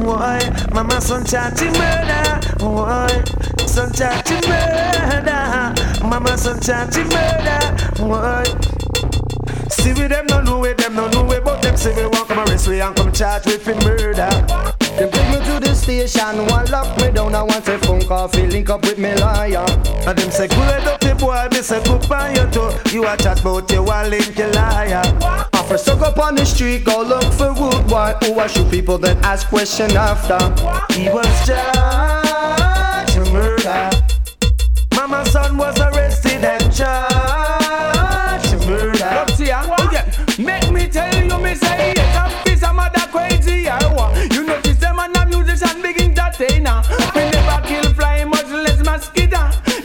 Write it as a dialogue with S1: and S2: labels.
S1: Why? Mama son charging murder. Why? Son charging murder. Mama son charging murder. Why? See with them no know it, them no know it, but them say we want come arrest we and come charge with for murder.
S2: Them take me to the station, one lock me down, I want a phone call, link up with me lawyer.
S1: And them say good up the boy, me say good on your toe. You a chat about you a link your liar.
S2: Offer suck up on the street, go look for wood boy who a shoot people then ask question after.
S1: He was just